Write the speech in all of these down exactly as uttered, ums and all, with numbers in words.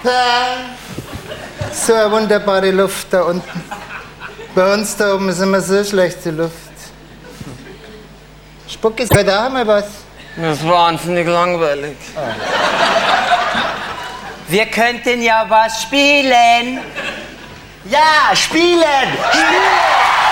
So eine wunderbare Luft da unten. Bei uns da oben ist immer so schlechte Luft. Spuck ist heute auch mal was. Das ist wahnsinnig langweilig. Oh. Wir könnten ja was spielen. Ja, spielen! Spielen!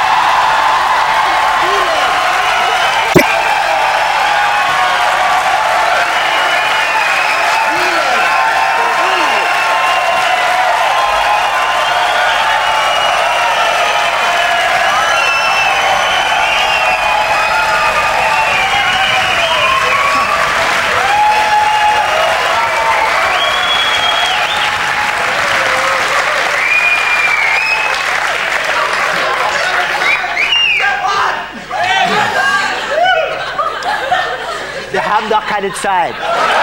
Wir haben doch keine Zeit.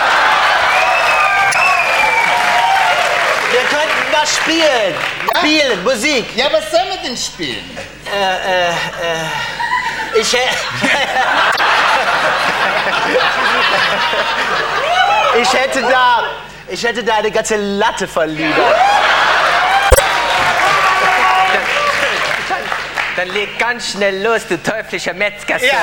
Wir könnten was spielen. Spielen, Musik. Ja, was soll man denn spielen? Äh, äh, äh. Ich, hä- ich hätte da, ich hätte da eine ganze Latte von Liedern. Dann, dann leg ganz schnell los, du teuflischer Metzgersohn. Ja.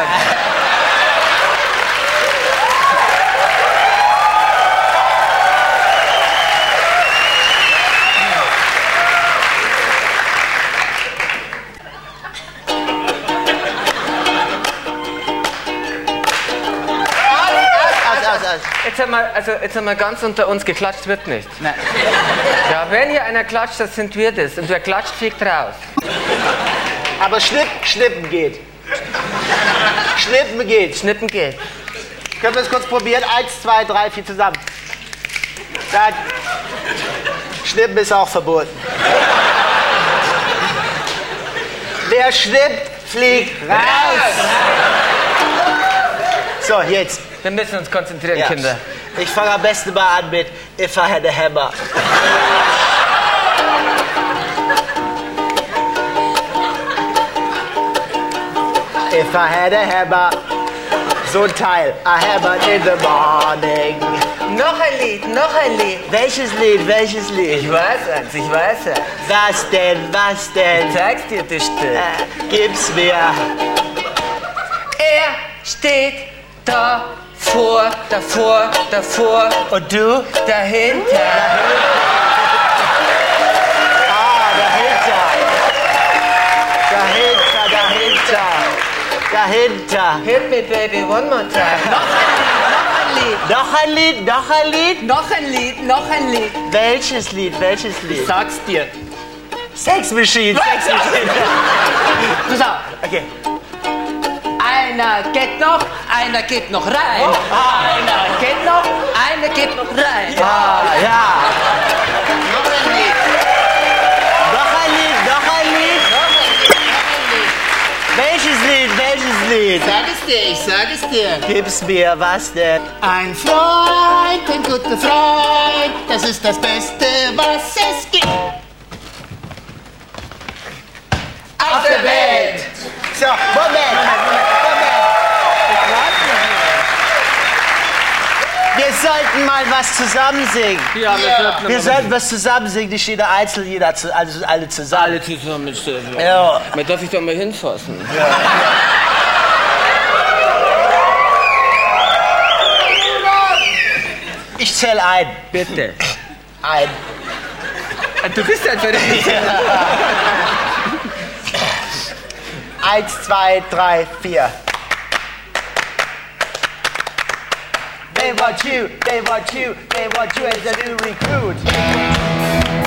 Jetzt einmal, also jetzt einmal ganz unter uns, geklatscht wird nicht. Nein. Ja, wenn hier einer klatscht, das sind wir das. Und wer klatscht, fliegt raus. Aber schnipp, schnippen geht. Schnippen geht. Schnippen geht. Können wir es kurz probieren? Eins, zwei, drei, vier zusammen. Dann. Schnippen ist auch verboten. Wer schnippt, fliegt raus. So, jetzt. Wir müssen uns konzentrieren, Ja. Kinder. Ich fange am besten mal an mit If I Had a Hammer. If I had a hammer. So ein Teil. A hammer in the morning. Noch ein Lied, noch ein Lied. Welches Lied, welches Lied? Ich weiß eins, ich weiß eins. Was denn, was denn? Ich zeig's dir, du Stück. Äh, gib's mir. Er steht da vor, davor, davor Und du? dahinter. Ah, dahinter. Dahinter, dahinter. Dahinter. Hit me, baby, one more time. Noch ein Lied, Noch ein Lied, noch ein Lied. noch ein Lied, noch ein Lied. Welches Lied, welches Lied? Sag's dir. Sex Machine, Sex Machine. Pass auf. Okay. Einer geht noch, einer geht noch rein. Oh, ah. Einer geht noch, einer geht noch rein. Ah, ja. Noch ein Lied. Noch ein Lied, noch ein Lied. Welches Lied, welches Lied? Sag es dir, ich sag es dir. Gib's mir, was denn? Ein Freund, ein guter Freund, das ist das Beste, was es gibt. Auf der Welt. So, Moment, Moment. Wir sollten mal was zusammen singen. Ja, wir Ja. sollten Wir aber- sollten was zusammen singen, nicht jeder einzeln, jeder zu, also alle zusammen. alle zusammen stellen. Ja. Man darf ich doch mal hinfassen. Ich zähl ein. Bitte. Ein. Du bist einfach nicht. Eins, zwei, drei, vier. They want you, they want you, they want you as a new recruit.